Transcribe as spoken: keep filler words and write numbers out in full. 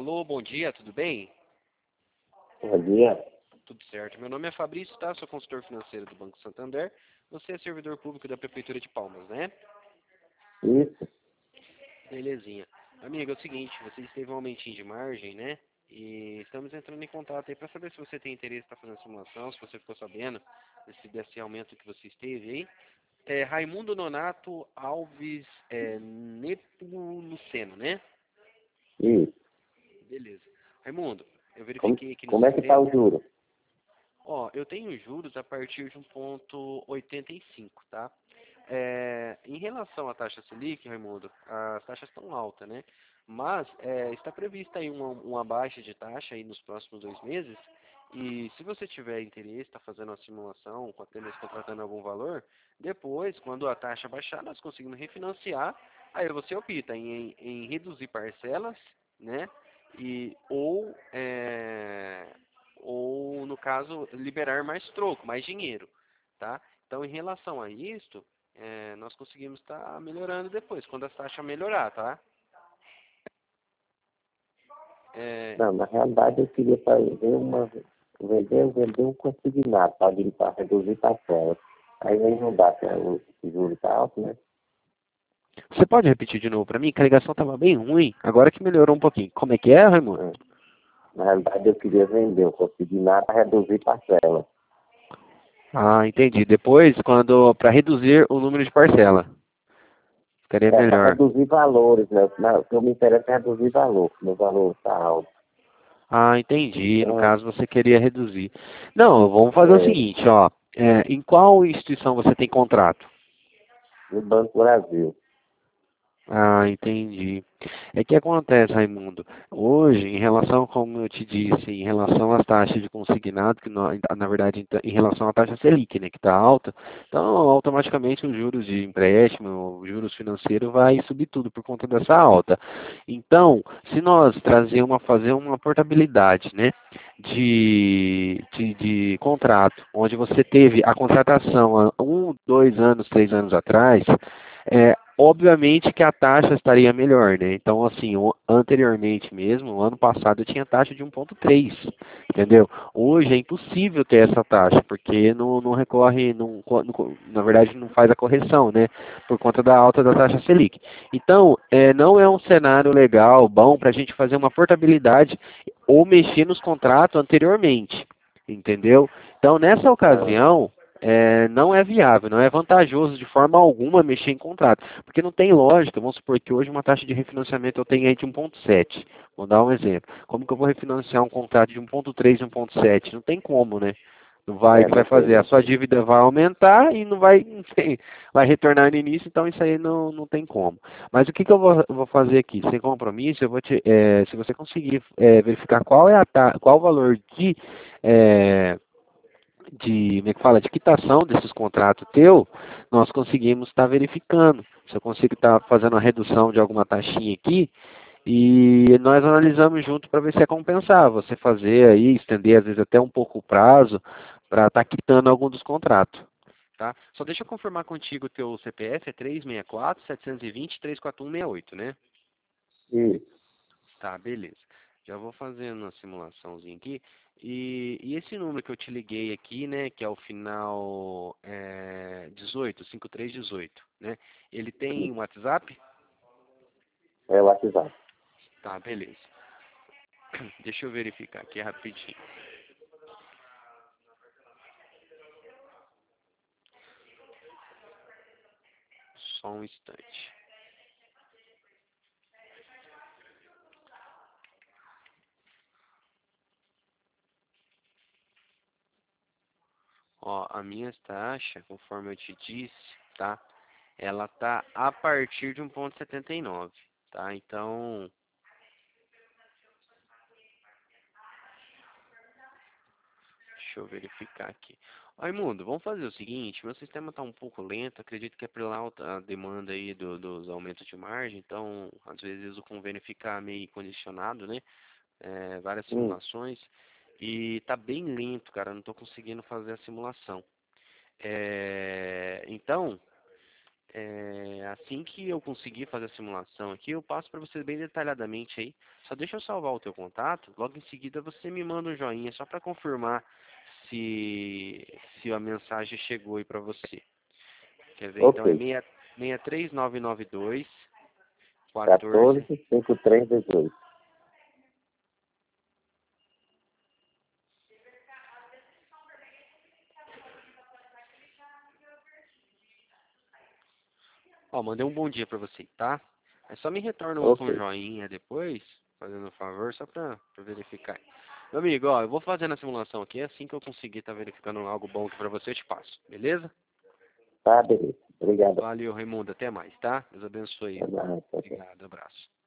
Alô, bom dia, tudo bem? Bom dia. Tudo certo. Meu nome é Fabrício, tá? Sou consultor financeiro do Banco Santander. Você é servidor público da Prefeitura de Palmas, né? Isso. Belezinha. Amigo, é o seguinte, você teve um aumentinho de margem, né? E estamos entrando em contato aí para saber se você tem interesse para fazer a simulação, se você ficou sabendo desse, desse aumento que você esteve aí. É Raimundo Nonato Alves é, Nepomuceno, né? Isso. Beleza. Raimundo, eu Como, verifiquei aqui no como é que está sistema. o juro? Ó, eu tenho juros a partir de um ponto oitenta e cinco, tá? É, em relação à taxa Selic, Raimundo, as taxas estão altas, né? Mas é, está prevista aí uma, uma baixa de taxa aí nos próximos dois meses. E se você tiver interesse, está fazendo uma simulação, apenas contratando algum valor, depois, quando a taxa baixar, nós conseguimos refinanciar. Aí você opta em, em reduzir parcelas, né? E, ou, é, ou, no caso, liberar mais troco, mais dinheiro, tá? Então, em relação a isso, é, nós conseguimos estar melhorando depois, quando a taxa melhorar, tá? É, Não, na realidade eu queria fazer uma. Vender, vender um consignado para reduzir parcelas. Aí aí não dá, que o juro está alto, né? você pode repetir de novo para mim? Que a ligação estava bem ruim, agora que melhorou um pouquinho. Como é que é, Raimundo? É. Na realidade eu queria vender um consignado para reduzir parcelas. Ah, entendi. Depois, quando para reduzir o número de parcela, ficaria É, para melhor. reduzir valores, né? Não, o que eu me interessa é reduzir valor, porque meu valor está alto. Ah, entendi. No Então, caso, você queria reduzir. Não, vamos fazer o é, seguinte, ó. É, em qual instituição você tem contrato? no Banco Brasil. Ah, entendi. É que acontece, Raimundo. Hoje, em relação, como eu te disse, em relação às taxas de consignado, que nó- na verdade, então, em relação à taxa Selic, né, que está alta, então automaticamente os juros de empréstimo, os juros financeiros vai subir tudo por conta dessa alta. Então, se nós trazer uma, fazer uma portabilidade, né, de, de, de contrato, onde você teve a contratação há um, dois anos, três anos atrás, é, obviamente que a taxa estaria melhor, né? Então, assim, o- anteriormente mesmo, o ano passado eu tinha taxa de um ponto três, entendeu? Hoje é impossível ter essa taxa, porque não, não recorre, não, co- não co- na verdade não faz a correção, né? Por conta da alta da taxa Selic. Então, é, não é um cenário legal, bom, para a gente fazer uma portabilidade ou mexer nos contratos anteriormente, entendeu? Então, nessa Ah, ocasião, é, não é viável, não é vantajoso de forma alguma mexer em contrato, porque não tem lógica. Vamos supor que hoje uma taxa de refinanciamento eu tenho aí de um ponto sete. Vou dar um exemplo. Como que eu vou refinanciar um contrato de um ponto três e um ponto sete? Não tem como, né? Não vai, é, o que vai não tem, fazer? A não sua tem. dívida vai aumentar e não vai, não tem- vai retornar no início, então isso aí não, não tem como. Mas o que, que eu vou, vou fazer aqui? Sem compromisso, eu vou te, é, se você conseguir é, verificar qual é a ta- qual o valor de é, de, como é que fala, de quitação desses contratos teu, nós conseguimos estar verificando. Se eu consigo estar fazendo uma redução de alguma taxinha aqui, e nós analisamos junto para ver se é compensar você fazer aí, estender às vezes até um pouco o prazo para estar quitando algum dos contratos. Tá? Só deixa eu confirmar contigo o teu C P F, é três seis quatro, sete dois zero, três quatro um seis oito, né? Isso. Tá, beleza. Já vou fazendo uma simulaçãozinha aqui. E, e esse número que eu te liguei aqui, né, que é o final é, dezoito, cinquenta e três dezoito, né? Ele tem um WhatsApp? É o WhatsApp. Tá, beleza. Deixa eu verificar aqui rapidinho. Só um instante. Ó, a minha taxa, conforme eu te disse, tá? Ela tá a partir de um ponto setenta e nove, tá? Então, deixa eu verificar aqui. Raimundo, vamos fazer o seguinte, meu sistema está um pouco lento, acredito que é pela alta demanda aí do- dos aumentos de margem, então às vezes o convênio fica meio condicionado, né? É, várias Hum. simulações, e tá bem lento, cara, não estou conseguindo fazer a simulação. É, então, É, assim que eu conseguir fazer a simulação aqui, eu passo para você bem detalhadamente aí. Só deixa eu salvar o teu contato, logo em seguida você me manda um joinha só para confirmar se, se a mensagem chegou aí para você. Quer ver? Então é Ok. seis três nove nove dois quatorze, quatorze. cinquenta e três, dezoito. Ó, mandei um bom dia para você, tá? É só me retorna um Ok. com joinha depois, fazendo um favor, só para verificar. Meu amigo, ó, eu vou fazendo a simulação aqui, assim que eu conseguir estar verificando algo bom aqui para você, eu te passo, beleza? Tá, beleza. Obrigado. Valeu, Raimundo. Até mais, tá? Deus abençoe. Até mais. Tchau, tchau. Obrigado, abraço.